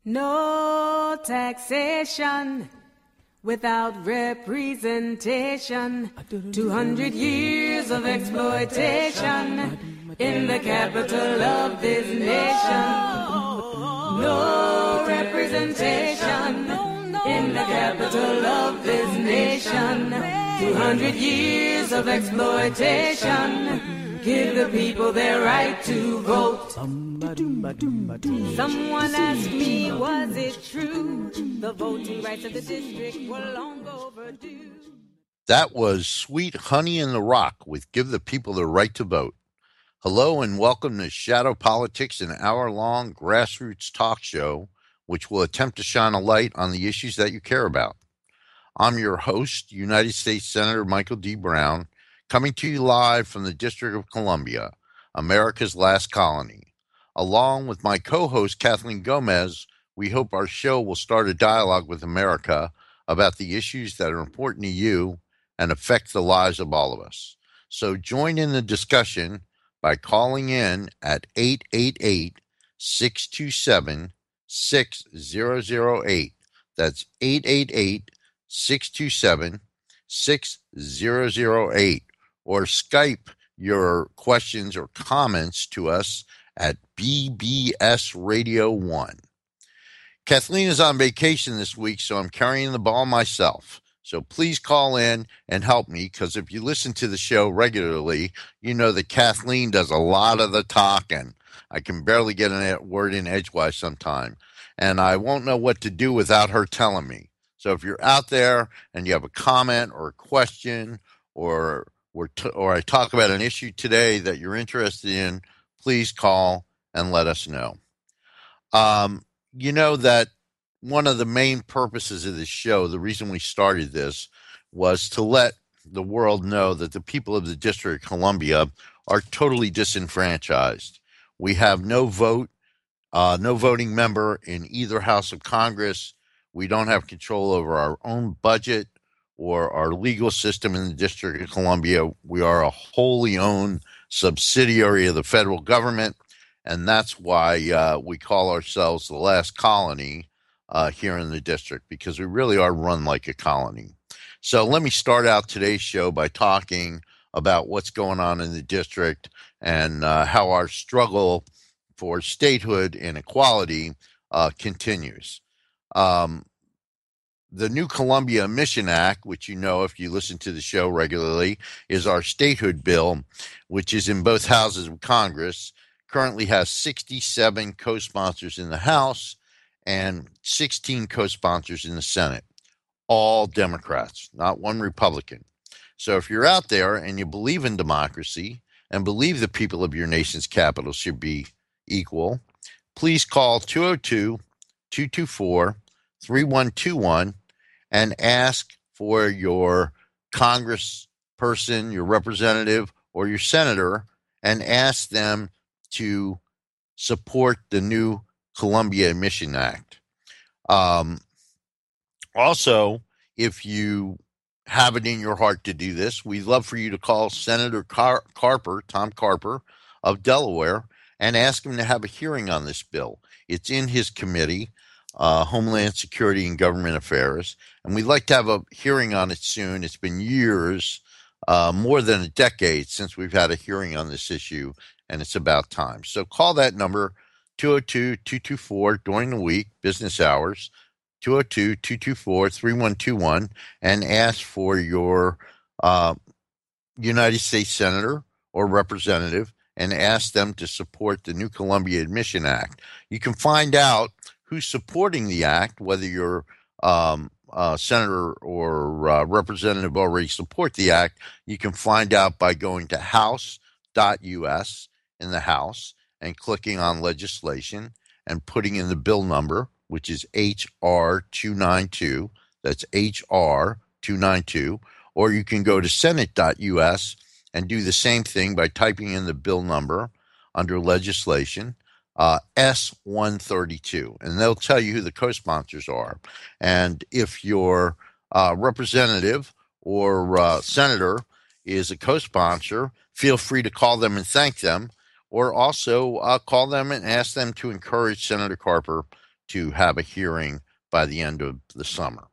No taxation without representation. 200 years of exploitation in the capital of this nation. No representation in the capital of this nation. 200 years of exploitation. Give the people their right to vote. Someone asked me, was it true? The voting rights of the district were long overdue. That was Sweet Honey in the Rock with Give the People the Right to Vote. Hello and welcome to Shadow Politics, an hour-long grassroots talk show which will attempt to shine a light on the issues that you care about. I'm your host, United States Senator Michael D. Brown, coming to you live from the District of Columbia, America's last colony. Along with my co-host, Kathleen Gomez, we hope our show will start a dialogue with America about the issues that are important to you and affect the lives of all of us. So join in the discussion by calling in at 888-627-6008. That's 888-627-6008. Or Skype your questions or comments to us at BBS Radio 1. Kathleen is on vacation this week, so I'm carrying the ball myself. So please call in and help me, because if you listen to the show regularly, you know that Kathleen does a lot of the talking. I can barely get a word in edgewise sometime, and I won't know what to do without her telling me. So if you're out there and you have a comment or a question, or I talk about an issue today that you're interested in, please call and let us know. You know that one of the main purposes of this show, the reason we started this, was to let the world know that the people of the District of Columbia are totally disenfranchised. We have no vote, no voting member in either house of Congress. We don't have control over our own budget or our legal system in the District of Columbia. We are a wholly owned subsidiary of the federal government, and that's why we call ourselves the last colony here in the district, because we really are run like a colony. So let me start out today's show by talking about what's going on in the district and how our struggle for statehood and equality continues. The new Columbia Admission Act, which you know if you listen to the show regularly, is our statehood bill, which is in both houses of Congress, currently has 67 co-sponsors in the House and 16 co-sponsors in the Senate, all Democrats, not one Republican. So if you're out there and you believe in democracy and believe the people of your nation's capital should be equal, please call 202-224-3121 and ask for your congressperson, your representative, or your senator, and ask them to support the new Columbia Admission Act. Also, if you have it in your heart to do this, we'd love for you to call Senator Carper, Tom Carper of Delaware, and ask him to have a hearing on this bill. It's in his committee, Homeland Security and Government Affairs, and we'd like to have a hearing on it soon. It's been years, more than a decade since we've had a hearing on this issue, and it's about time. So call that number, 202-224, during the week, business hours, 202-224-3121, and ask for your United States Senator or Representative and ask them to support the new Columbia Admission Act. You can find out who's supporting the act, whether your senator or representative already support the act. You can find out by going to house.us in the House and clicking on legislation and putting in the bill number, which is HR 292. That's HR 292. Or you can go to senate.us and do the same thing by typing in the bill number under legislation, S-132, and they'll tell you who the co-sponsors are. And if your representative or senator is a co-sponsor, feel free to call them and thank them, or also call them and ask them to encourage Senator Carper to have a hearing by the end of the summer.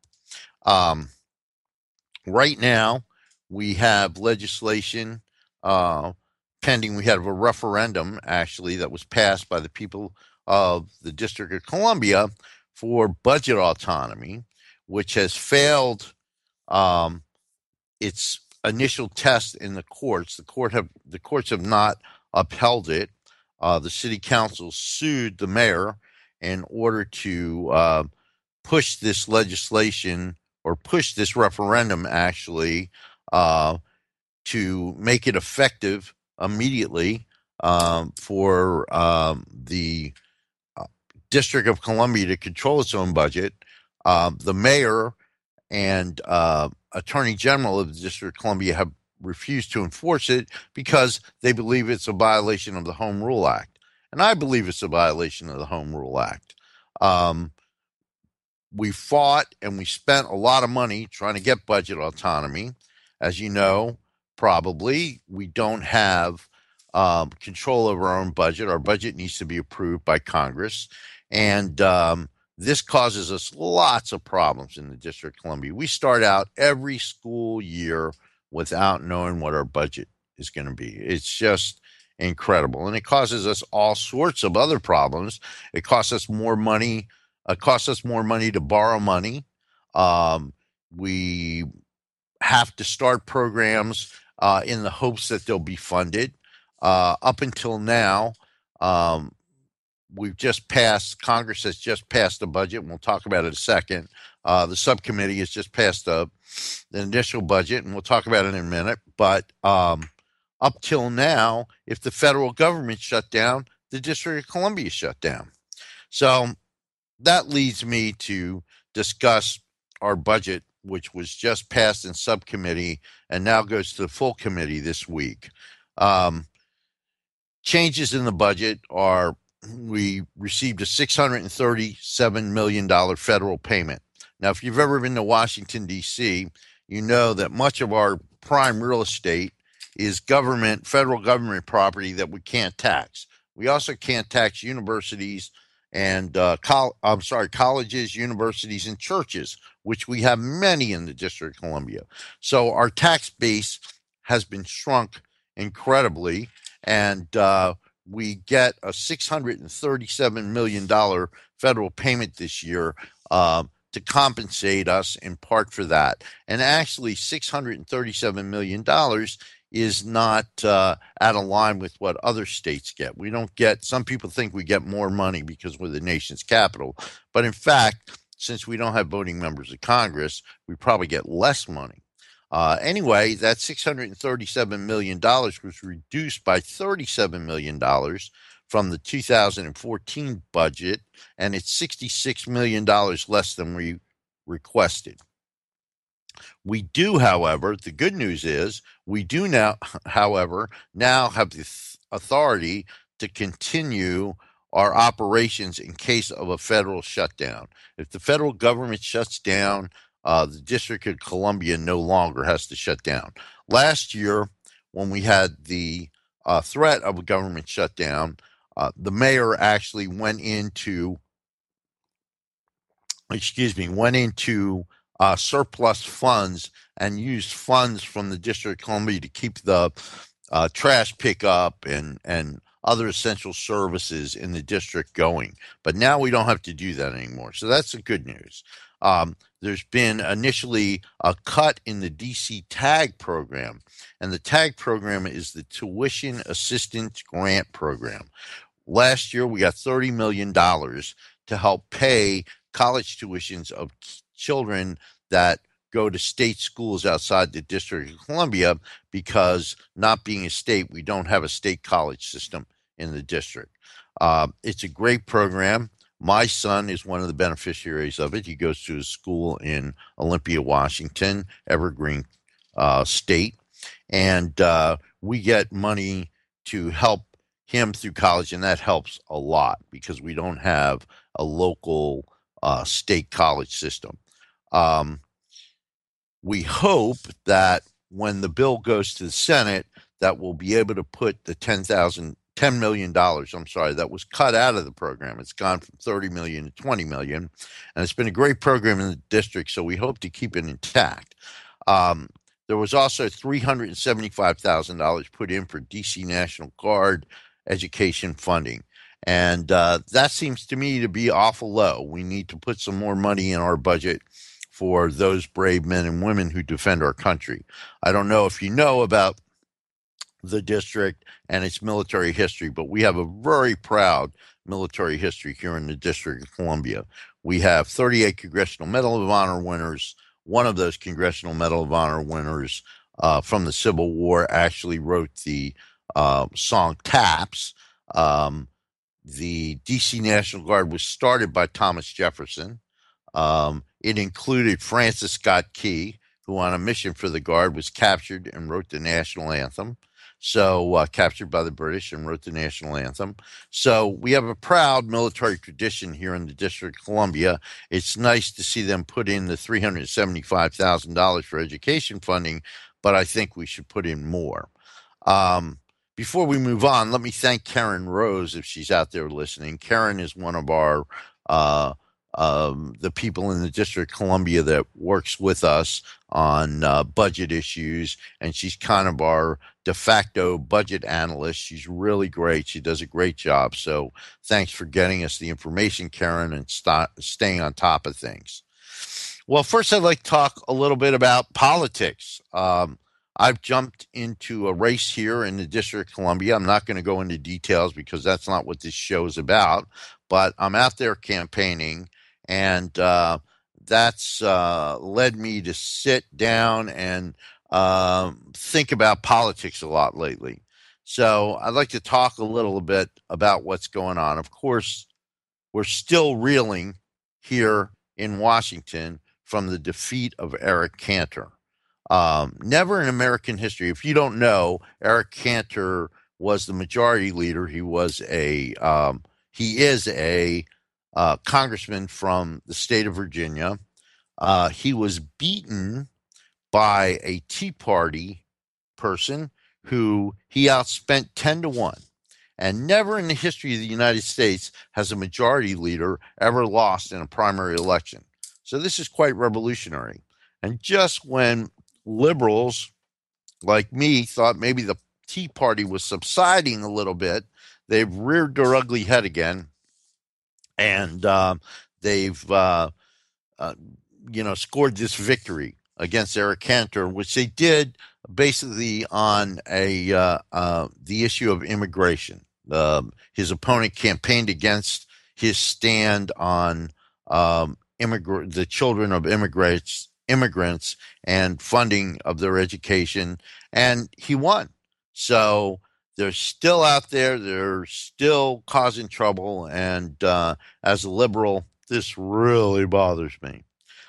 Right now, we have legislation pending. We have a referendum, actually, that was passed by the people of the District of Columbia for budget autonomy, which has failed its initial test in the courts. The courts have not upheld it. The city council sued the mayor in order to push this legislation, or push this referendum, actually, to make it effective immediately for the District of Columbia to control its own budget. The mayor and Attorney General of the District of Columbia have refused to enforce it because they believe it's a violation of the Home Rule Act. And I believe it's a violation of the Home Rule Act. We fought and we spent a lot of money trying to get budget autonomy. As you know, probably, we don't have control over our own budget. Our budget needs to be approved by Congress. And this causes us lots of problems in the District of Columbia. We start out every school year without knowing what our budget is going to be. It's just incredible. And it causes us all sorts of other problems. It costs us more money. It costs us more money to borrow money. We have to start programs in the hopes that they'll be funded. Up until now, Congress has just passed a budget, and we'll talk about it in a second. The subcommittee has just passed the initial budget, and we'll talk about it in a minute. But up till now, if the federal government shut down, the District of Columbia shut down. So that leads me to discuss our budget, which was just passed in subcommittee and now goes to the full committee this week. Changes in the budget are, we received a $637 million federal payment. Now, if you've ever been to Washington, D.C., you know that much of our prime real estate is federal government property that we can't tax. We also can't tax universities and colleges, universities, and churches, which we have many in the District of Columbia. So our tax base has been shrunk incredibly, and we get a $637 million federal payment this year to compensate us in part for that. And actually, $637 million is not out of line with what other states get. We don't get, some people think we get more money because we're the nation's capital. But in fact, since we don't have voting members of Congress, we probably get less money. Anyway, that $637 million was reduced by $37 million from the 2014 budget, and it's $66 million less than we requested. We do, however, the good news is we do now have the authority to continue our operations in case of a federal shutdown. If the federal government shuts down, the District of Columbia no longer has to shut down. Last year, when we had the threat of a government shutdown, the mayor actually went into surplus funds and used funds from the District of Columbia to keep the trash pickup and other essential services in the district going. But now we don't have to do that anymore. So that's the good news. There's been initially a cut in the DC TAG program, and the TAG program is the Tuition Assistance Grant Program. Last year, we got $30 million to help pay college tuitions of children that go to state schools outside the District of Columbia, because not being a state, we don't have a state college system in the district. It's a great program. My son is one of the beneficiaries of it. He goes to a school in Olympia, Washington, Evergreen State, and we get money to help him through college, and that helps a lot because we don't have a local state college system. We hope that when the bill goes to the Senate, that we'll be able to put the $10,000 $10 million, I'm sorry, that was cut out of the program. It's gone from 30 million to 20 million. And it's been a great program in the district, so we hope to keep it intact. There was also $375,000 put in for DC National Guard education funding. And that seems to me to be awful low. We need to put some more money in our budget for those brave men and women who defend our country. I don't know if you know about the district and its military history, but we have a very proud military history here in the District of Columbia. We have 38 Congressional Medal of Honor winners. One of those Congressional Medal of Honor winners from the Civil War actually wrote the song Taps. The DC National Guard was started by Thomas Jefferson. It included Francis Scott Key, who on a mission for the Guard was captured and wrote the national anthem. So captured by the British and wrote the national anthem. So we have a proud military tradition here in the District of Columbia. It's nice to see them put in the $375,000 for education funding, but I think we should put in more. Before we move on, let me thank Karen Rose if she's out there listening. Karen is one of our the people in the District of Columbia that works with us on budget issues, and she's kind of our de facto budget analyst. She's really great. She does a great job. So thanks for getting us the information, Karen, and staying on top of things. Well, first I'd like to talk a little bit about politics. I've jumped into a race here in the District of Columbia. I'm not going to go into details because that's not what this show is about, but I'm out there campaigning, and that's led me to sit down and think about politics a lot lately. So I'd like to talk a little bit about what's going on. Of course, we're still reeling here in Washington from the defeat of Eric Cantor. Never in American history, if you don't know, Eric Cantor was the majority leader. He is a congressman from the state of Virginia. He was beaten by a Tea Party person who he outspent 10-1. And never in the history of the United States has a majority leader ever lost in a primary election. So this is quite revolutionary. And just when liberals like me thought maybe the Tea Party was subsiding a little bit, they've reared their ugly head again, and they've scored this victory against Eric Cantor, which they did basically on the issue of immigration. His opponent campaigned against his stand on the children of immigrants and funding of their education, and he won. So they're still out there. They're still causing trouble, and as a liberal, this really bothers me.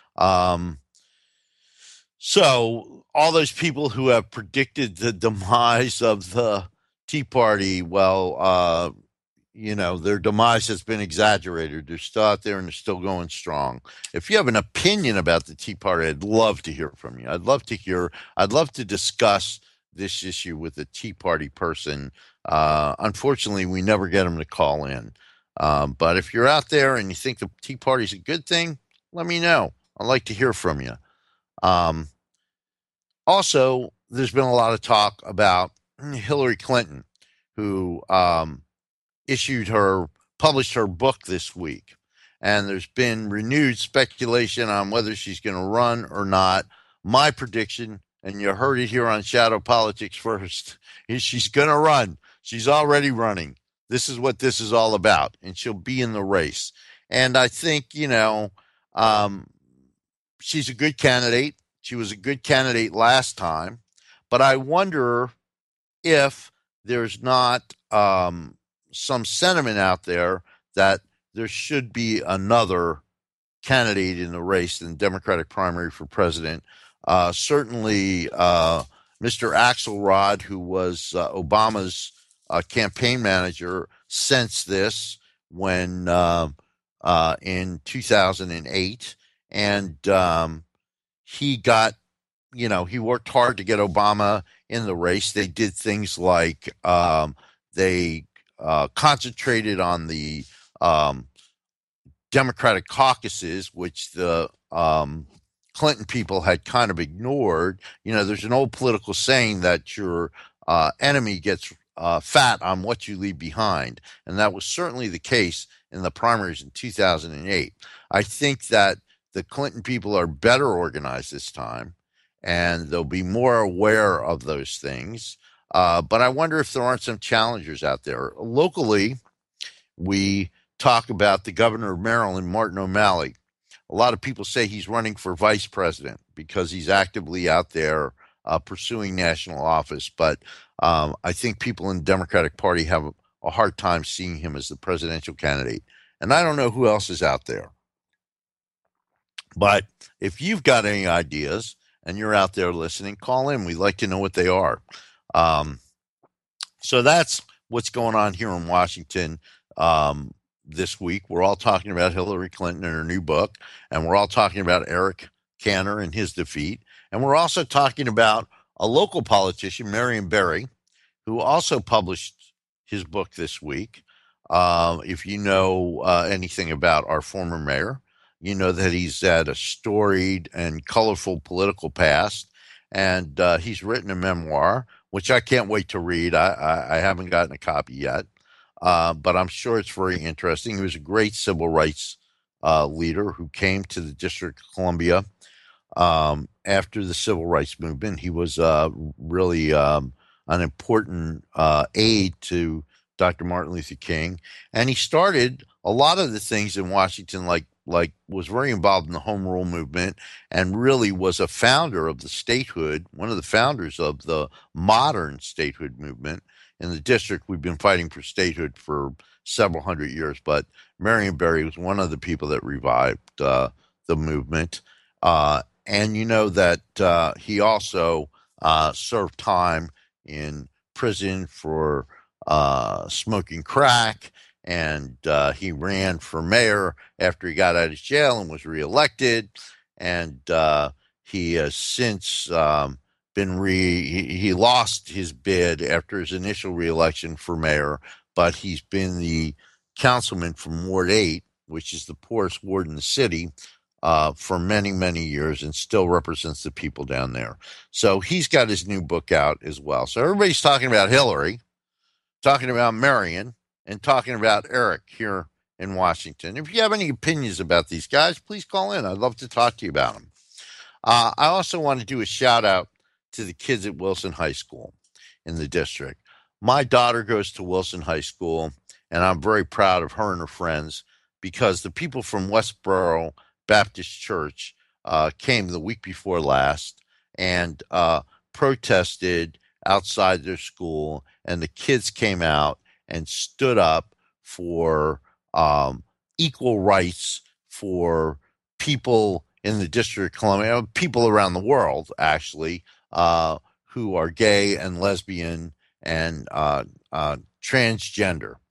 So all those people who have predicted the demise of the Tea Party, well, their demise has been exaggerated. They're still out there and they're still going strong. If you have an opinion about the Tea Party, I'd love to hear from you. I'd love to discuss this issue with a Tea Party person. Unfortunately, we never get them to call in. But if you're out there and you think the Tea Party is a good thing, let me know. I'd like to hear from you. Also, there's been a lot of talk about Hillary Clinton, who published her book this week. And there's been renewed speculation on whether she's going to run or not. My prediction, and you heard it here on Shadow Politics First, is she's going to run. She's already running. This is what this is all about, and she'll be in the race. And I think, she's a good candidate. She was a good candidate last time. But I wonder if there's not some sentiment out there that there should be another candidate in the race in the Democratic primary for president. Certainly, Mr. Axelrod, who was Obama's campaign manager, sensed this when in 2008, and he got, he worked hard to get Obama in the race. They did things like they concentrated on the Democratic caucuses, which the Clinton people had kind of ignored. There's an old political saying that your enemy gets fat on what you leave behind. And that was certainly the case in the primaries in 2008. I think that the Clinton people are better organized this time, and they'll be more aware of those things. But I wonder if there aren't some challengers out there. Locally, we talk about the governor of Maryland, Martin O'Malley. A lot of people say he's running for vice president because he's actively out there pursuing national office. But I think people in the Democratic Party have a hard time seeing him as the presidential candidate. And I don't know who else is out there. But if you've got any ideas and you're out there listening, call in. We'd like to know what they are. So that's what's going on here in Washington this week. We're all talking about Hillary Clinton and her new book, and we're all talking about Eric Cantor and his defeat. And we're also talking about a local politician, Marion Barry, who also published his book this week. If you know anything about our former mayor, you know that he's had a storied and colorful political past, and he's written a memoir, which I can't wait to read. I haven't gotten a copy yet, but I'm sure it's very interesting. He was a great civil rights leader who came to the District of Columbia after the civil rights movement. He was really an important aide to Dr. Martin Luther King, and he started a lot of the things in Washington, like was very involved in the home rule movement, and really was a founder of the statehood, one of the founders of the modern statehood movement in the district. We've been fighting for statehood for several hundred years, but Marion Barry was one of the people that revived the movement. And you know that he also served time in prison for smoking crack, and he ran for mayor after he got out of jail and was reelected. And he has since been he lost his bid after his initial reelection for mayor, but he's been the councilman from Ward 8, which is the poorest ward in the city, for many, many years, and still represents the people down there. So he's got his new book out as well. So everybody's talking about Hillary, talking about Marion, and talking about Eric here in Washington. If you have any opinions about these guys, please call in. I'd love to talk to you about them. I also want to do a shout out to the kids at Wilson High School in the district. My daughter goes to Wilson High School, and I'm very proud of her and her friends, because the people from Westboro Baptist Church came the week before last and protested outside their school, and the kids came out and stood up for equal rights for people in the District of Columbia, people around the world, actually, who are gay and lesbian and transgender.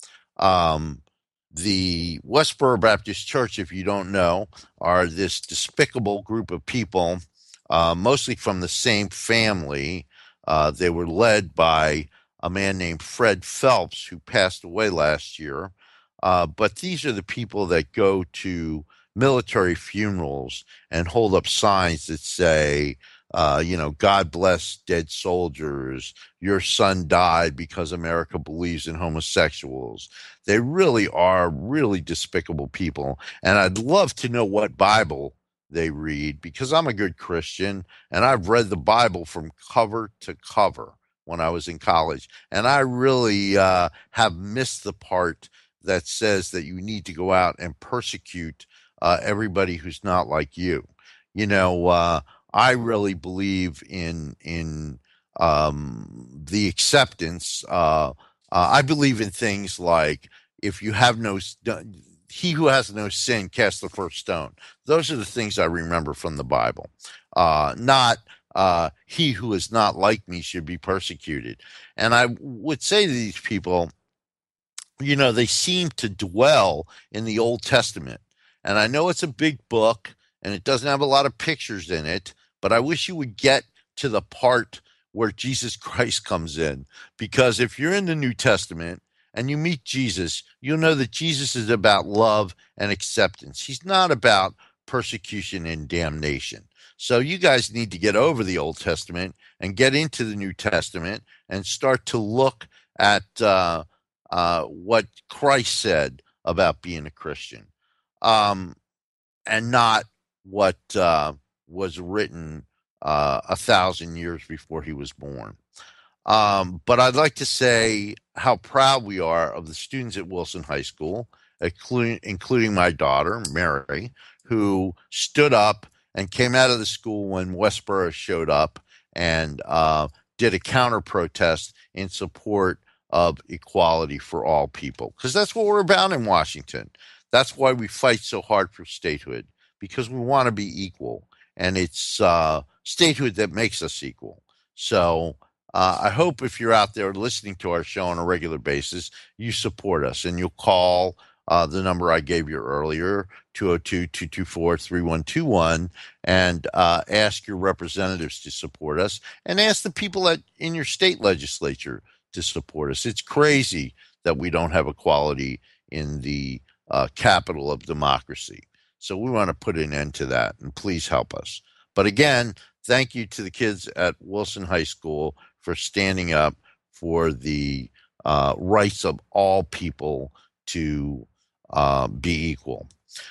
The Westboro Baptist Church, if you don't know, are this despicable group of people, mostly from the same family. They were led by a man named Fred Phelps, who passed away last year. But these are the people that go to military funerals and hold up signs that say, God bless dead soldiers. Your son died because America believes in homosexuals. They really are really despicable people. And I'd love to know what Bible they read, because I'm a good Christian and I've read the Bible from cover to cover when I was in college. And I really have missed the part that says that you need to go out and persecute everybody who's not like you. I really believe in the acceptance. I believe in things like, if you have he who has no sin cast the first stone. Those are the things I remember from the Bible. Not he who is not like me should be persecuted. And I would say to these people, they seem to dwell in the Old Testament. And I know it's a big book and it doesn't have a lot of pictures in it, but I wish you would get to the part where Jesus Christ comes in. Because if you're in the New Testament and you meet Jesus, you'll know that Jesus is about love and acceptance. He's not about persecution and damnation. So you guys need to get over the Old Testament and get into the New Testament and start to look at what Christ said about being a Christian, and not what was written 1,000 years before he was born. But I'd like to say how proud we are of the students at Wilson High School, including my daughter, Mary, who stood up and came out of the school when Westboro showed up and did a counter protest in support of equality for all people. Because that's what we're about in Washington. That's why we fight so hard for statehood, because we want to be equal. And it's statehood that makes us equal. So I hope if you're out there listening to our show on a regular basis, you support us and you'll call the number I gave you earlier, 202-224-3121, and ask your representatives to support us, and ask the people in your state legislature to support us. It's crazy that we don't have equality in the capital of democracy. So we want to put an end to that, and please help us. But again, thank you to the kids at Wilson High School for standing up for the rights of all people to be equal.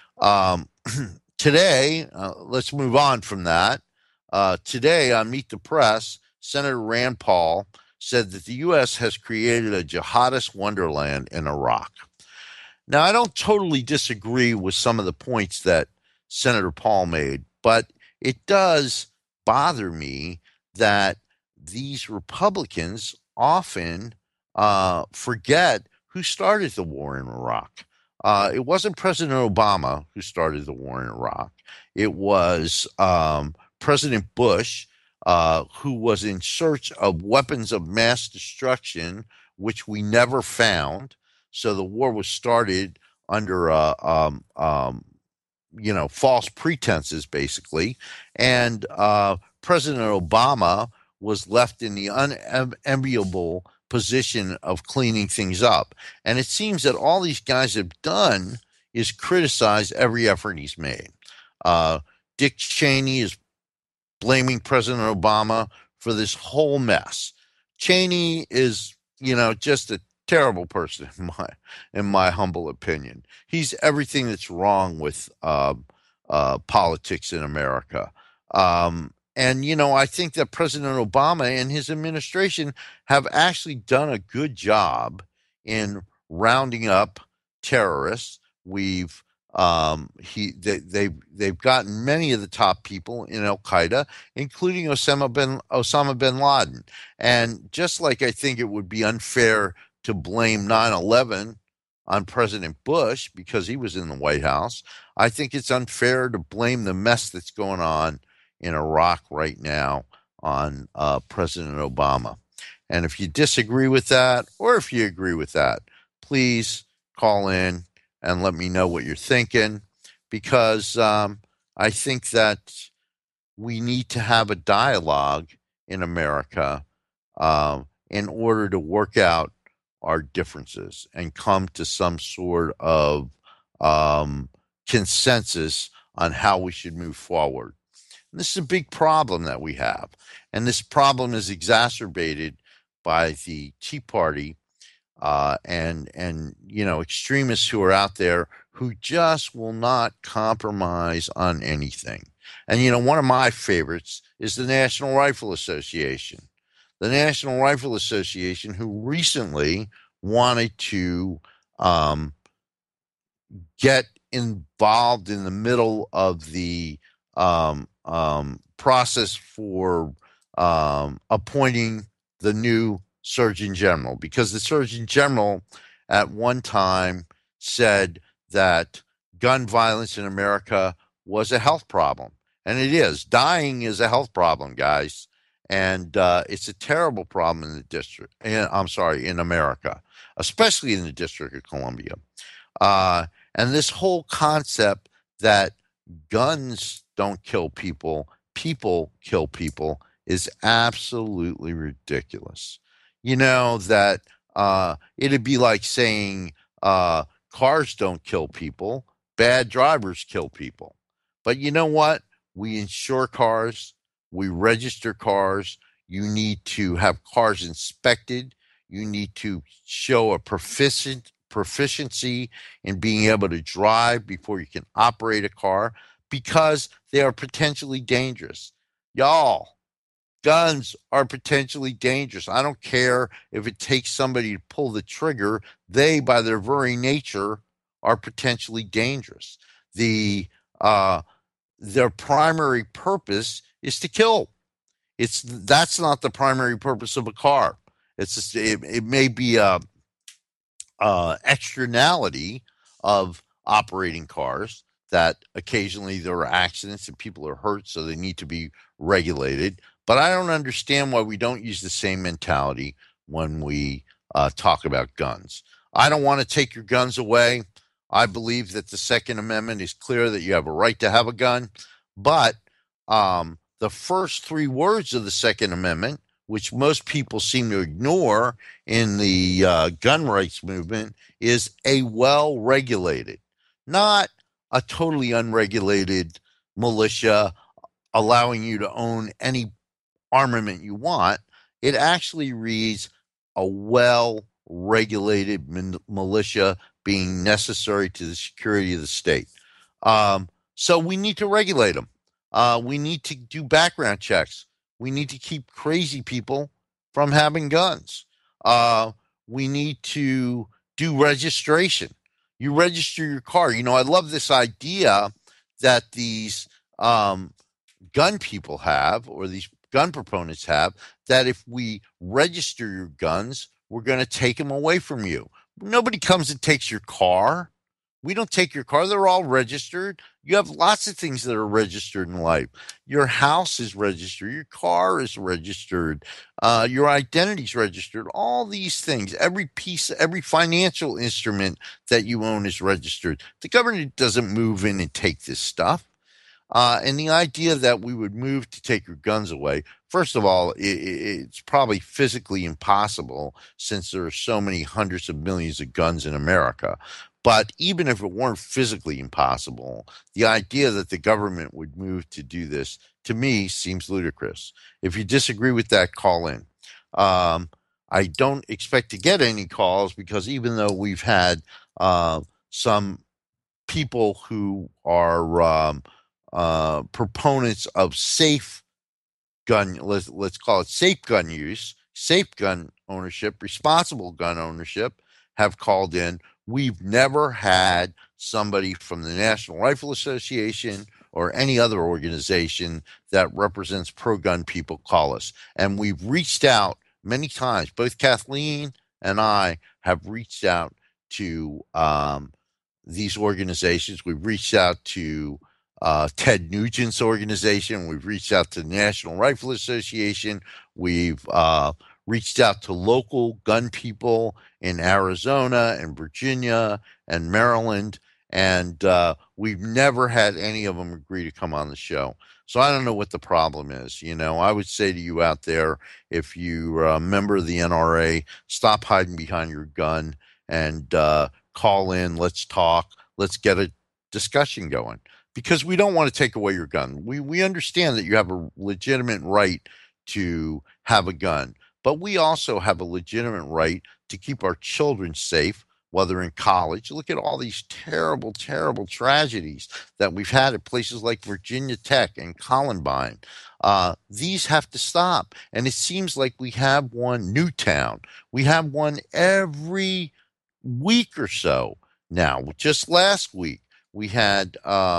Today, let's move on from that. Today on Meet the Press, Senator Rand Paul said that the U.S. has created a jihadist wonderland in Iraq. Now, I don't totally disagree with some of the points that Senator Paul made, but it does bother me that these Republicans often forget who started the war in Iraq. It wasn't President Obama who started the war in Iraq. It was President Bush, who was in search of weapons of mass destruction, which we never found. So the war was started under false pretenses, basically. And President Obama was left in the unenviable position of cleaning things up. And it seems that all these guys have done is criticize every effort he's made. Dick Cheney is blaming President Obama for this whole mess. Cheney is, just a terrible person in my humble opinion. He's everything that's wrong with politics in America. And, I think that President Obama and his administration have actually done a good job in rounding up terrorists. They've gotten many of the top people in Al Qaeda, including Osama bin Laden. And just like I think it would be unfair to blame 9/11 on President Bush because he was in the White House, I think it's unfair to blame the mess that's going on in Iraq right now on President Obama. And if you disagree with that, or if you agree with that, please call in and let me know what you're thinking, because I think that we need to have a dialogue in America in order to work out our differences and come to some sort of consensus on how we should move forward. And this is a big problem that we have. And this problem is exacerbated by the Tea Party and extremists who are out there who just will not compromise on anything. And, one of my favorites is the National Rifle Association. The National Rifle Association, who recently wanted to get involved in the middle of the process for appointing the new Surgeon General, because the Surgeon General at one time said that gun violence in America was a health problem. And it is. Dying is a health problem, guys. And it's a terrible problem in the district. In America, especially in the District of Columbia. And this whole concept that guns don't kill people, people kill people, is absolutely ridiculous. That It'd be like saying cars don't kill people, bad drivers kill people. But you know what? We insure cars, we register cars. You need to have cars inspected. You need to show a proficiency in being able to drive before you can operate a car because they are potentially dangerous. Y'all, guns are potentially dangerous. I don't care if it takes somebody to pull the trigger. They, by their very nature, are potentially dangerous. Uh, their primary purpose is to kill. That's not the primary purpose of a car. It's just, it may be a externality of operating cars that occasionally there are accidents and people are hurt, so they need to be regulated. But I don't understand why we don't use the same mentality when we talk about guns. I don't want to take your guns away. I believe that the Second Amendment is clear that you have a right to have a gun. But the first three words of the Second Amendment, which most people seem to ignore in the gun rights movement, is a well-regulated, not a totally unregulated militia allowing you to own any armament you want. It actually reads a well-regulated militia being necessary to the security of the state. So we need to regulate them. We need to do background checks. We need to keep crazy people from having guns. We need to do registration. You register your car. You know, I love this idea that these gun people have, or these gun proponents have, that if we register your guns, we're going to take them away from you. Nobody comes and takes your car. We don't take your car. They're all registered. You have lots of things that are registered in life. Your house is registered. Your car is registered. Your identity is registered. All these things, every piece, every financial instrument that you own is registered. The government doesn't move in and take this stuff. And the idea that we would move to take your guns away, first of all, it's probably physically impossible since there are so many hundreds of millions of guns in America. But even if it weren't physically impossible, the idea that the government would move to do this, to me, seems ludicrous. If you disagree with that, call in. I don't expect to get any calls because even though we've had some people who are proponents of safe gun, let's call it safe gun use, safe gun ownership, responsible gun ownership, have called in. We've never had somebody from the National Rifle Association or any other organization that represents pro-gun people call us. And we've reached out many times. Both Kathleen and I have reached out to these organizations. We've reached out to Ted Nugent's organization. We've reached out to the National Rifle Association. We've reached out to local gun people in Arizona and Virginia and Maryland, and we've never had any of them agree to come on the show. So I don't know what the problem is. You know, I would say to you out there, if you're a member of the NRA, stop hiding behind your gun and call in. Let's talk. Let's get a discussion going. Because we don't want to take away your gun. We understand that you have a legitimate right to have a gun, but we also have a legitimate right to keep our children safe while they're in college. Look at all these terrible, terrible tragedies that we've had at places like Virginia Tech and Columbine. These have to stop. And it seems like we have one, Newtown. We have one every week or so now. Just last week, we had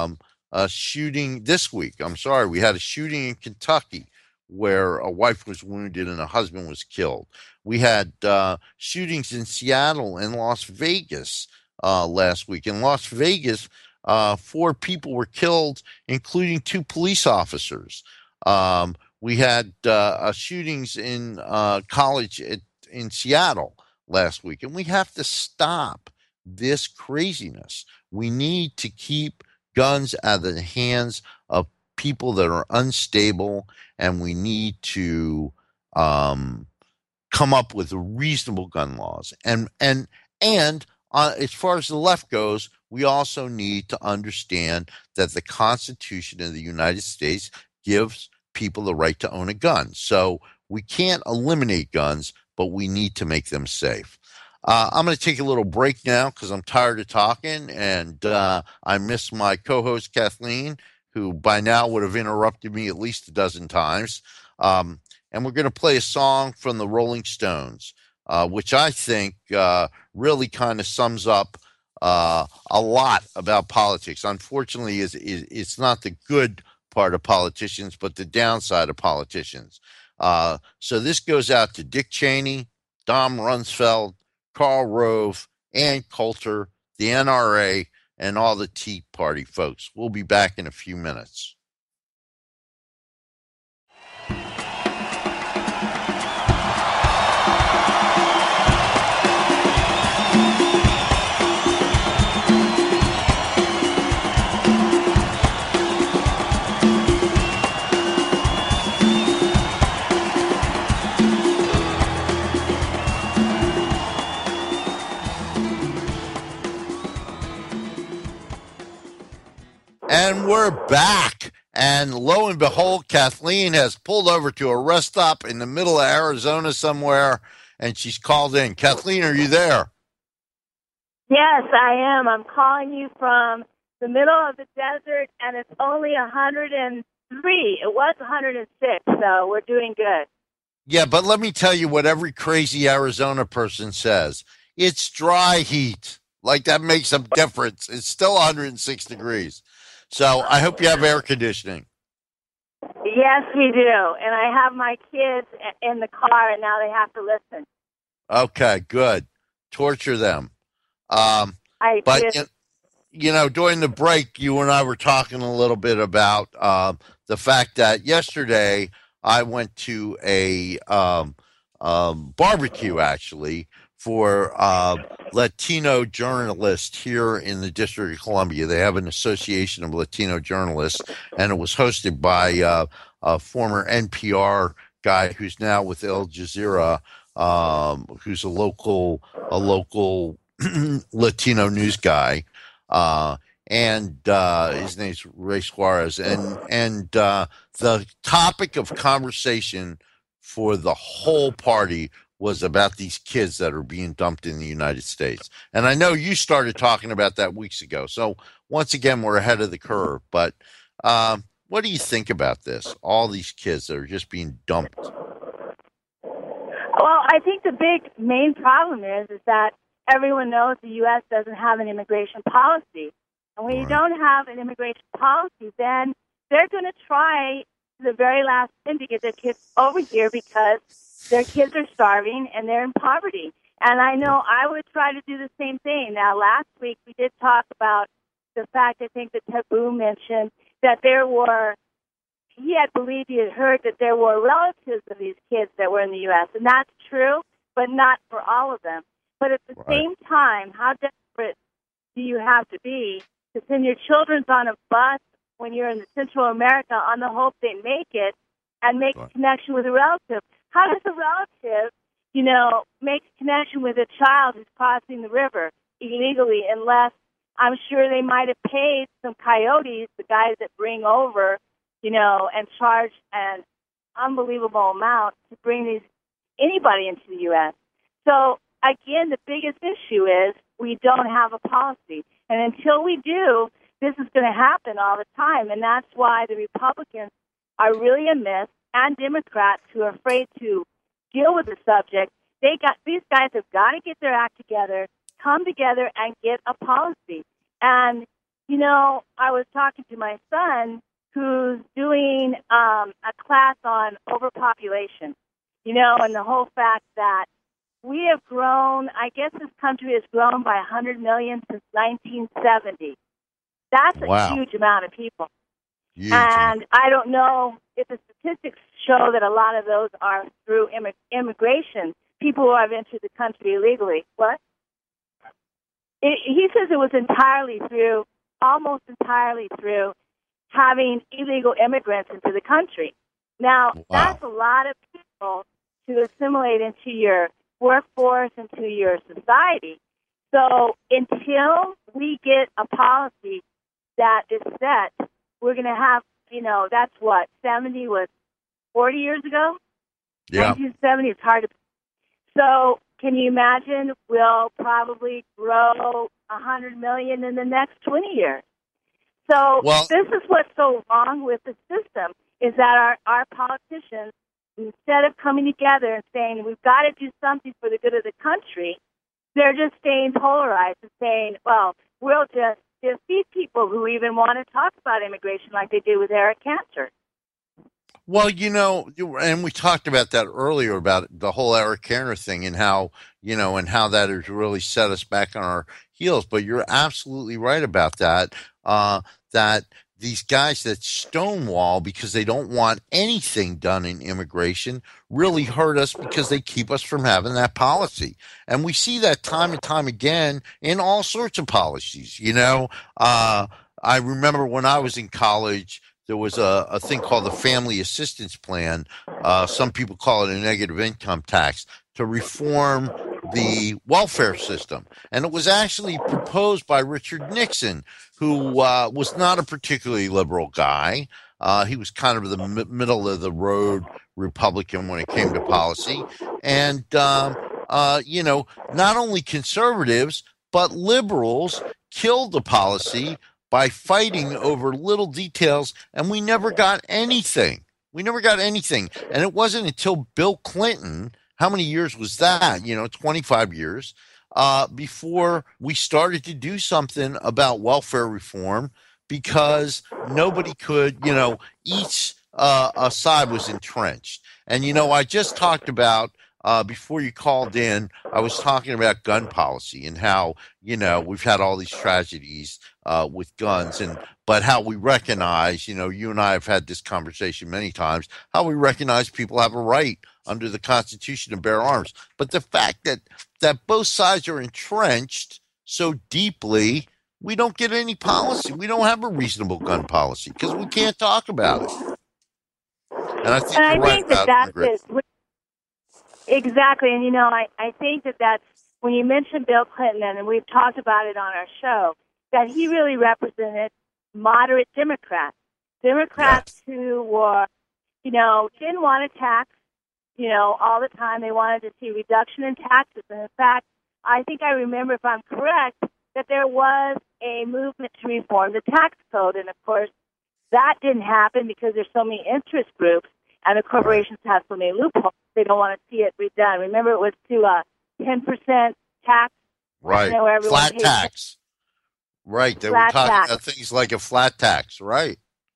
a shooting this week. We had a shooting in Kentucky where a wife was wounded and a husband was killed. We had shootings in Seattle and Las Vegas last week. In Las Vegas, 4 people were killed, including 2 police officers. We had shootings in college in Seattle last week. And we have to stop this craziness. We need to keep guns out of the hands of people that are unstable, and we need to come up with reasonable gun laws. And as far as the left goes, we also need to understand that the Constitution of the United States gives people the right to own a gun. So we can't eliminate guns, but we need to make them safe. I'm going to take a little break now because I'm tired of talking, and I miss my co-host Kathleen, who by now would have interrupted me at least a dozen times. And we're going to play a song from the Rolling Stones, which I think really kind of sums up a lot about politics. Unfortunately, it's not the good part of politicians, but the downside of politicians. So this goes out to Dick Cheney, Don Rumsfeld, Karl Rove, Ann Coulter, the NRA, and all the Tea Party folks. We'll be back in a few minutes. And we're back. And lo and behold, Kathleen has pulled over to a rest stop in the middle of Arizona somewhere, and she's called in. Kathleen, are you there? Yes, I am. I'm calling you from the middle of the desert, and it's only 103. It was 106, so we're doing good. Yeah, but let me tell you what every crazy Arizona person says. It's dry heat. Like, that makes a difference. It's still 106 degrees. So I hope you have air conditioning. Yes, we do. And I have my kids in the car, and now they have to listen. Okay, good. Torture them. During the break, you and I were talking a little bit about the fact that yesterday I went to a barbecue, actually, for Latino journalists here in the District of Columbia. They have an association of Latino journalists, and it was hosted by a former NPR guy who's now with Al Jazeera, who's a local Latino news guy, and his name's Ray Suarez, and the topic of conversation for the whole party was about these kids that are being dumped in the United States. And I know you started talking about that weeks ago. So once again, we're ahead of the curve. But what do you think about this? All these kids that are just being dumped. Well, I think the main problem is that everyone knows the U.S. doesn't have an immigration policy. And when you don't have an immigration policy, then they're going to try the very last thing to get their kids over here because their kids are starving and they're in poverty. And I know I would try to do the same thing. Now, last week we did talk about the fact, I think that Taboo mentioned that he had heard that there were relatives of these kids that were in the U.S. And that's true, but not for all of them. But at the same time, how desperate do you have to be to send your children on a bus when you're in Central America on the hope they make it and make a connection with a relative? How does a relative, make a connection with a child who's crossing the river illegally unless I'm sure they might have paid some coyotes, the guys that bring over, and charge an unbelievable amount to bring anybody into the U.S. So, again, the biggest issue is we don't have a policy. And until we do, this is going to happen all the time. And that's why the Republicans are really amiss, and Democrats who are afraid to deal with the subject. These guys have got to get their act together, come together, and get a policy. And, I was talking to my son who's doing a class on overpopulation, and the whole fact that we have grown, I guess this country has grown by 100 million since 1970. That's a huge amount of people. And I don't know if the statistics show that a lot of those are through immigration, people who have entered the country illegally. What? He says it was almost entirely through having illegal immigrants into the country. Now, that's a lot of people to assimilate into your workforce, into your society. So until we get a policy that is set, we're going to have, that's what, 70 was 40 years ago? Yeah. 1970, it's hard to. So can you imagine we'll probably grow 100 million in the next 20 years? So this is what's so wrong with the system, is that our politicians, instead of coming together and saying, we've got to do something for the good of the country, they're just staying polarized and saying, well, we'll just defeat people who even want to talk about immigration like they did with Eric Cantor. Well, and we talked about that earlier about the whole Eric Cantor thing and how, and how that has really set us back on our heels. But you're absolutely right about that, that these guys that stonewall because they don't want anything done in immigration really hurt us because they keep us from having that policy. And we see that time and time again in all sorts of policies. I remember when I was in college, there was a thing called the Family Assistance Plan. Some people call it a negative income tax, to reform the welfare system. And it was actually proposed by Richard Nixon, who was not a particularly liberal guy. He was kind of the middle of the road Republican when it came to policy. And, not only conservatives, but liberals killed the policy by fighting over little details, and we never got anything. And it wasn't until Bill Clinton, how many years was that? 25 years, before we started to do something about welfare reform, because nobody could, each side was entrenched. And, I just talked about, before you called in, I was talking about gun policy and how, we've had all these tragedies with guns, but how we recognize, you and I have had this conversation many times, how we recognize people have a right under the Constitution to bear arms. But the fact that both sides are entrenched so deeply, we don't get any policy. We don't have a reasonable gun policy because we can't talk about it. And I think you're right about it. Exactly. And, I think that's, when you mentioned Bill Clinton, and we've talked about it on our show, that he really represented moderate Democrats. Democrats who were, didn't want to tax, all the time. They wanted to see reduction in taxes. And in fact, I think I remember, if I'm correct, that there was a movement to reform the tax code. And of course, that didn't happen because there's so many interest groups and the corporations have so many loopholes. They don't want to see it redone. Remember, it was to a 10% tax. Right. Flat tax. Right. They were talking about things like a flat tax. Right.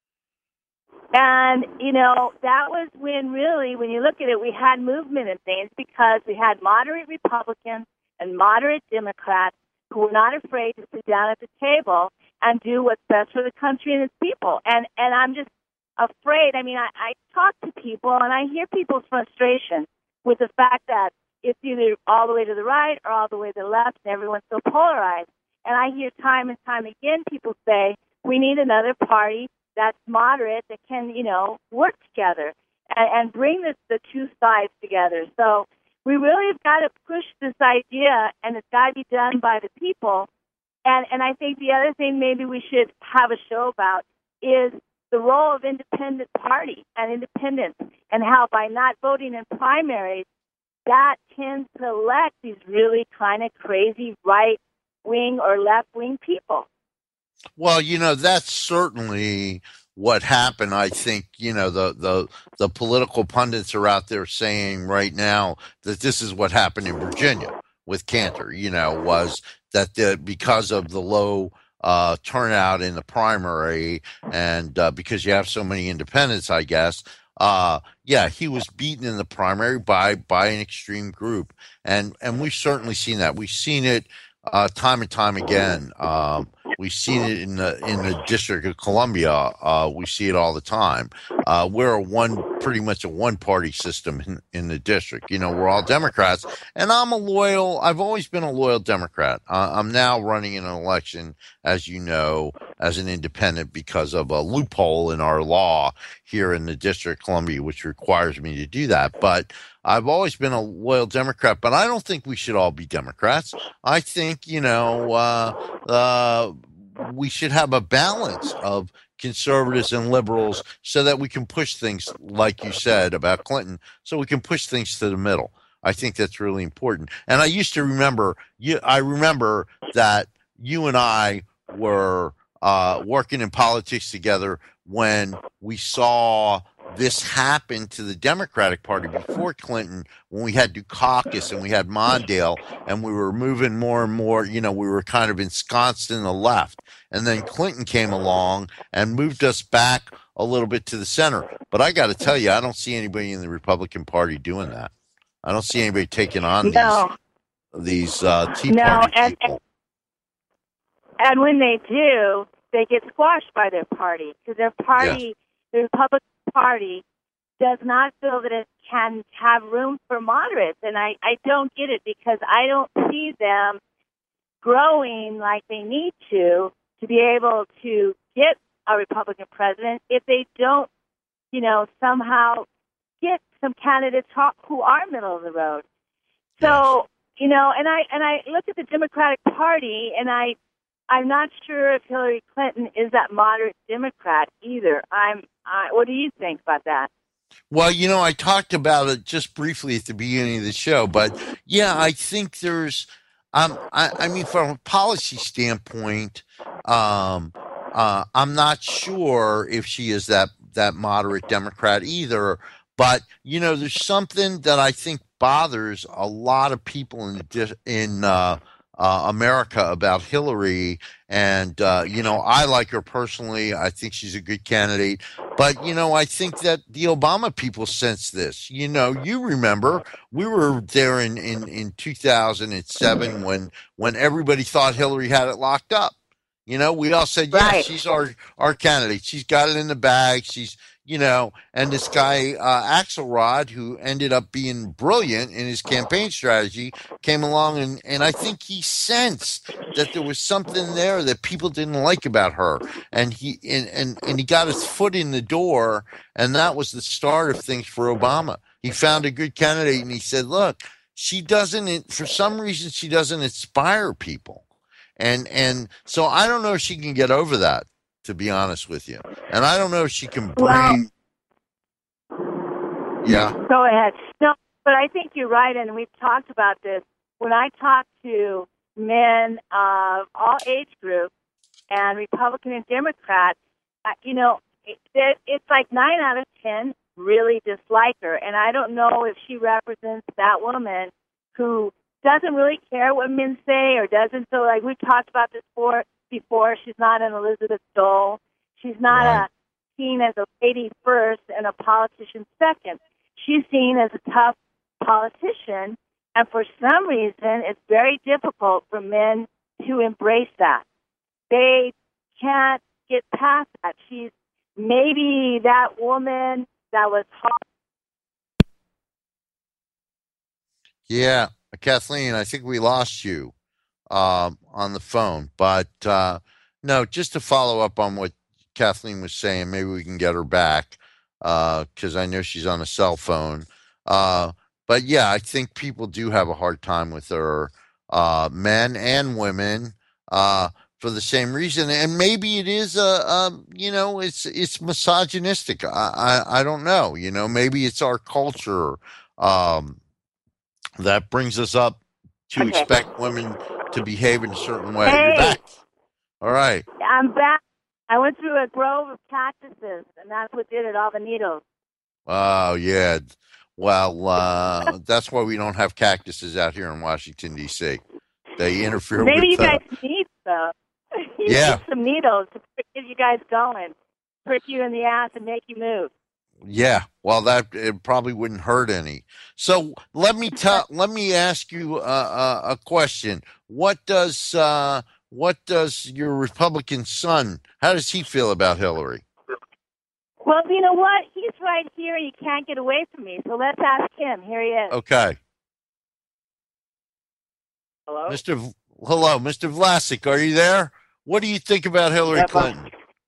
And, that was when really, when you look at it, we had movement in things because we had moderate Republicans and moderate Democrats who were not afraid to sit down at the table and do what's best for the country and its people. And I'm just afraid. I mean, I talk to people and I hear people's frustration with the fact that it's either all the way to the right or all the way to the left, and everyone's so polarized. And I hear time and time again people say, we need another party that's moderate that can, work together and bring the two sides together. So we really have got to push this idea, and it's got to be done by the people. And I think the other thing maybe we should have a show about is the role of independent party and independence, and how by not voting in primaries, that tends to elect these really kind of crazy right-wing or left-wing people. Well, that's certainly what happened. I think, the political pundits are out there saying right now that this is what happened in Virginia with Cantor, was that because of the low turnout in the primary and because you have so many independents, I guess, he was beaten in the primary by an extreme group. And we've certainly seen that. We've seen it time and time again. We've seen it in the District of Columbia. We see it all the time. We're pretty much a one-party system in the district. We're all Democrats, and I've always been a loyal Democrat. I'm now running in an election, as you know, as an independent because of a loophole in our law here in the District of Columbia, which requires me to do that. But I've always been a loyal Democrat, but I don't think we should all be Democrats. I think, we should have a balance of conservatives and liberals so that we can push things, like you said about Clinton, so we can push things to the middle. I think that's really important. And I used to remember that you and I were working in politics together when we saw this happened to the Democratic Party before Clinton, when we had Dukakis and we had Mondale, and we were moving more and more, we were kind of ensconced in the left. And then Clinton came along and moved us back a little bit to the center. But I got to tell you, I don't see anybody in the Republican Party doing that. I don't see anybody taking on these Tea Party people. And when they do, they get squashed by their party, because their party, the Republican Party, does not feel that it can have room for moderates. And I don't get it, because I don't see them growing like they need to be able to get a Republican president if they don't, somehow get some candidates who are middle of the road. So, and I look at the Democratic Party, and I'm not sure if Hillary Clinton is that moderate Democrat either. What do you think about that? Well, I talked about it just briefly at the beginning of the show, but I think there's, from a policy standpoint, I'm not sure if she is that moderate Democrat either. But there's something that I think bothers a lot of people in America about Hillary, and I like her personally. I think she's a good candidate, but I think that the Obama people sense this. You remember we were there in 2007 when everybody thought Hillary had it locked up. We all said, yes, she's our candidate. She's got it in the bag. She's and this guy, Axelrod, who ended up being brilliant in his campaign strategy, came along and I think he sensed that there was something there that people didn't like about her. And he got his foot in the door, and that was the start of things for Obama. He found a good candidate, and he said, look, for some reason, she doesn't inspire people. And so I don't know if she can get over that, to be honest with you. And I don't know if she can bring... Go ahead. No, but I think you're right, and we've talked about this. When I talk to men of all age groups, and Republican and Democrat, it's like 9 out of 10 really dislike her. And I don't know if she represents that woman who doesn't really care what men say, or doesn't. So, like we've talked about this before, she's not an Elizabeth Dole. She's not seen as a lady first and a politician second. She's seen as a tough politician, and for some reason, it's very difficult for men to embrace that. They can't get past that. She's maybe that woman that was hard. Yeah, Kathleen, I think we lost you on the phone. But no, just to follow up on what Kathleen was saying, maybe we can get her back because I know she's on a cell phone. But yeah, I think people do have a hard time with her, men and women, for the same reason. And maybe it is it's misogynistic. I don't know. Maybe it's our culture that brings us up to expect women to behave in a certain way. Hey. You're back. All right. I'm back. I went through a grove of cactuses, and that's what did it, all the needles. Oh, yeah. Well, that's why we don't have cactuses out here in Washington, D.C. They interfere Maybe with... you guys need some. You need some needles to get you guys going, prick you in the ass and make you move. Yeah, well, it probably wouldn't hurt any. So let me ask you a question. What does what does your Republican son, how does he feel about Hillary? Well, you know what? He's right here, and he can't get away from me. So let's ask him. Here he is. Okay. Hello? Hello, Mr. Vlasic, are you there? What do you think about Hillary Clinton?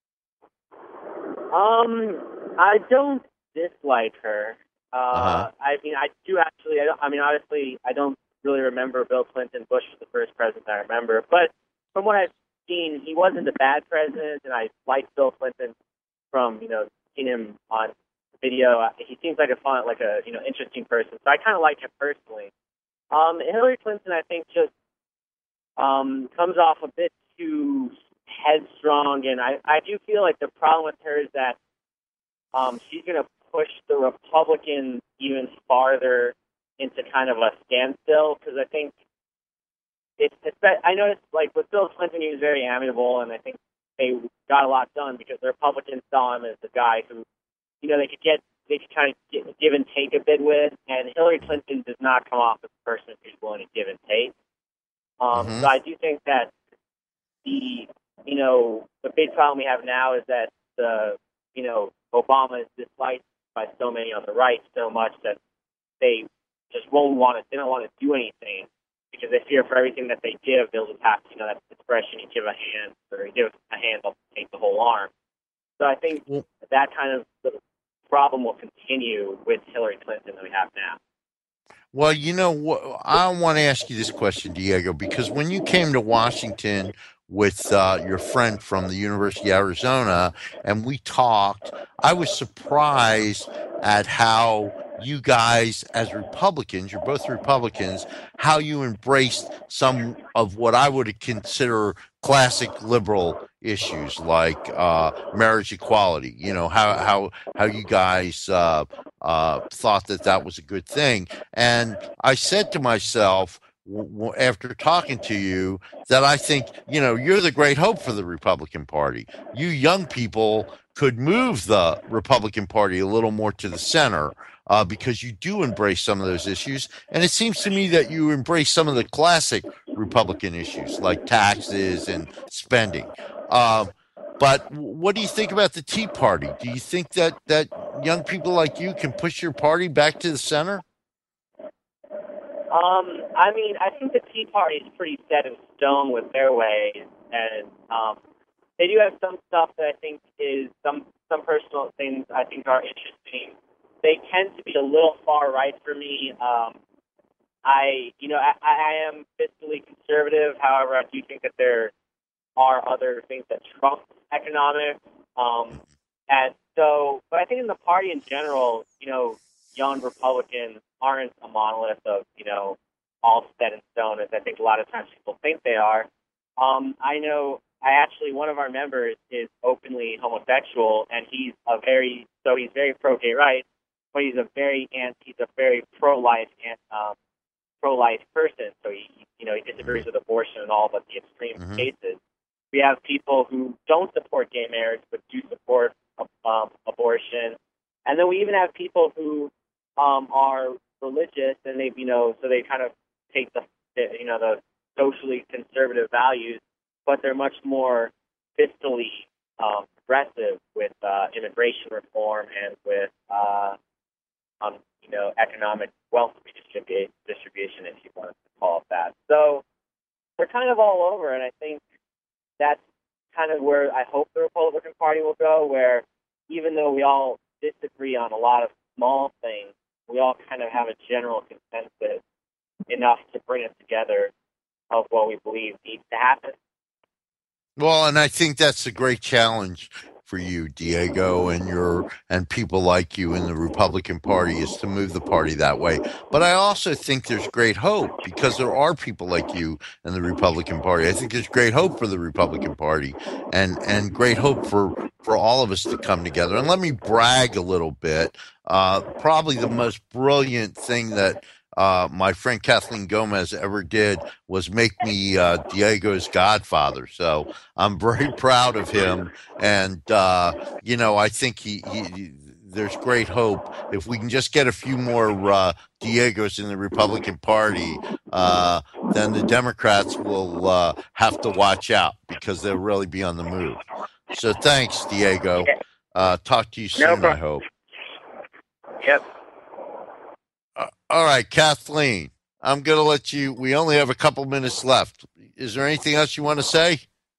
I don't dislike her. I mean, I do actually. Honestly, I don't really remember Bill Clinton. Bush was the first president I remember. But from what I've seen, he wasn't a bad president, and I liked Bill Clinton from seeing him on video. He seems like a interesting person. So I kind of like him personally. Hillary Clinton, I think, just comes off a bit too headstrong, and I do feel like the problem with her is that she's going to push the Republicans even farther into kind of a standstill, because I think I noticed, like, with Bill Clinton, he was very amiable, and I think they got a lot done because the Republicans saw him as the guy who, they could kind of give and take a bit with, and Hillary Clinton does not come off as a person who's willing to give and take. So I do think that the big problem we have now is that Obama is disliked by so many on the right so much that they just don't want to do anything because they fear for everything that they give, they'll just have to, that expression, you give a hand, or you give a hand, they'll take the whole arm. So I think that kind of problem will continue with Hillary Clinton that we have now. Well, I want to ask you this question, Diego, because when you came to Washington with your friend from the University of Arizona and we talked, I was surprised at how you guys, as Republicans, you're both Republicans, how you embraced some of what I would consider classic liberal issues like marriage equality. How you guys thought that was a good thing. And I said to myself, after talking to you, that I think, you're the great hope for the Republican Party. You young people could move the Republican Party a little more to the center because you do embrace some of those issues. And it seems to me that you embrace some of the classic Republican issues like taxes and spending. But what do you think about the Tea Party? Do you think that young people like you can push your party back to the center? I think the Tea Party is pretty set in stone with their ways, and they do have some stuff that I think is some personal things I think are interesting. They tend to be a little far right for me. I am fiscally conservative. However, I do think that there are other things that trump economics. But I think in the party in general, young Republicans aren't a monolith of, all set in stone, as I think a lot of times people think they are. One of our members is openly homosexual, and he's very pro-gay rights, but he's a very pro-life person. So he disagrees with abortion and all but the extreme cases. We have people who don't support gay marriage but do support abortion, and then we even have people who are religious, and they kind of take the socially conservative values, but they're much more fiscally progressive with immigration reform and with economic wealth distribution, if you want to call it that. So they're kind of all over, and I think that's kind of where I hope the Republican Party will go, where even though we all disagree on a lot of small things, we all kind of have a general consensus enough to bring us together of what we believe needs to happen. Well, and I think that's a great challenge for you, Diego, and people like you in the Republican Party, is to move the party that way. But I also think there's great hope because there are people like you in the Republican Party. I think there's great hope for the Republican Party and great hope for all of us to come together. And let me brag a little bit. Probably the most brilliant thing that my friend Kathleen Gomez ever did was make me Diego's godfather. So I'm very proud of him. And, I think there's great hope. If we can just get a few more Diegos in the Republican Party, then the Democrats will have to watch out because they'll really be on the move. So thanks, Diego. Talk to you soon, I hope. Yep. All right, Kathleen, I'm going to let you. We only have a couple minutes left. Is there anything else you want to say?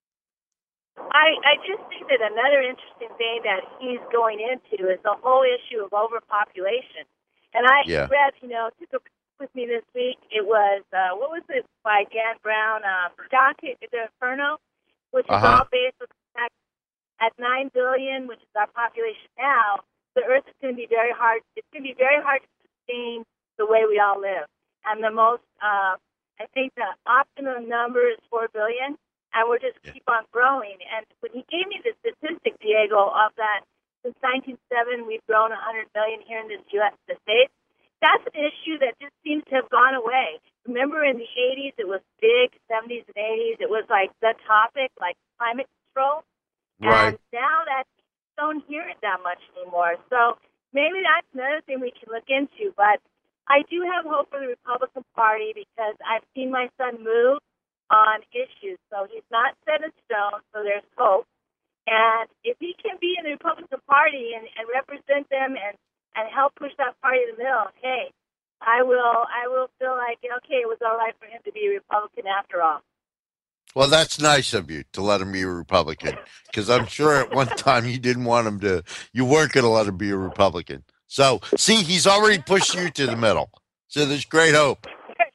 I just think that another interesting thing that he's going into is the whole issue of overpopulation. And I read, took a with me this week. It was, what was it, by Dan Brown, Dante the Inferno, which is all based on the fact at 9 billion, which is our population now, the Earth is going to be very hard. It's going to be very hard to sustain the way we all live. And the most, I think the optimum number is 4 billion, and we're just keep on growing. And when he gave me the statistic, Diego, of that since 1907 we've grown 100 million here in the States, that's an issue that just seems to have gone away. Remember in the 80s, it was big, 70s and 80s, it was like the topic, like climate control. Right. And now that don't hear it that much anymore. So maybe that's another thing we can look into. But I do have hope for the Republican Party because I've seen my son move on issues. So he's not set in stone, so there's hope. And if he can be in the Republican Party and represent them and help push that party to the middle, hey, I will feel like, okay, it was all right for him to be a Republican after all. Well, that's nice of you to let him be a Republican, because I'm sure at one time you didn't want him to, you weren't going to let him be a Republican. So, see, he's already pushed you to the middle. So there's great hope.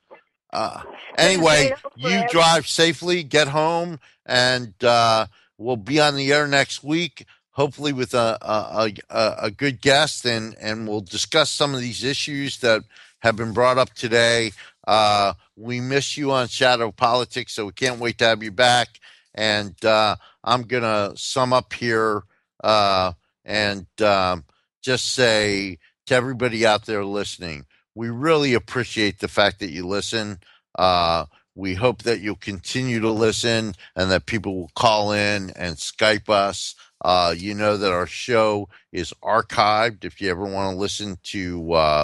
Anyway, you drive safely, get home, and we'll be on the air next week, hopefully with a good guest, and we'll discuss some of these issues that have been brought up today. We miss you on Shadow Politics, so we can't wait to have you back. And I'm going to sum up here and just say to everybody out there listening, we really appreciate the fact that you listen. We hope that you'll continue to listen and that people will call in and Skype us. You know that our show is archived if you ever want to listen to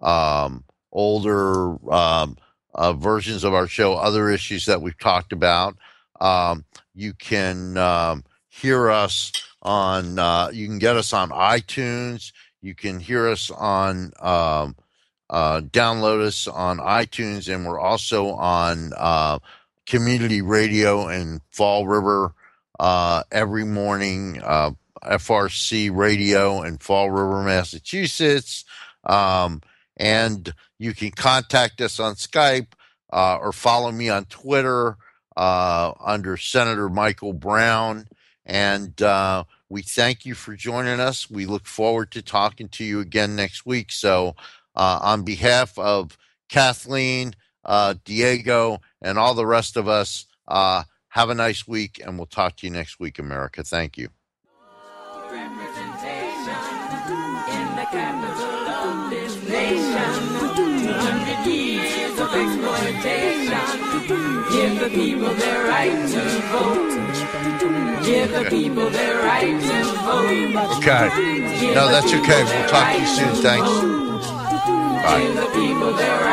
older versions of our show, other issues that we've talked about. You can hear us on, you can get us on iTunes. You can hear us on, download us on iTunes, and we're also on community radio in Fall River every morning, FRC radio in Fall River, Massachusetts. And you can contact us on Skype or follow me on Twitter under Senator Michael Brown. And we thank you for joining us. We look forward to talking to you again next week. So on behalf of Kathleen, Diego, and all the rest of us, have a nice week, and we'll talk to you next week, America. Thank you. Representation in the capital of this nation. 200 years of exploitation. Give the people their right to vote. Give the people their right to vote. Okay. No, that's okay. We'll talk to you soon. Thanks. Bye. Give the people their right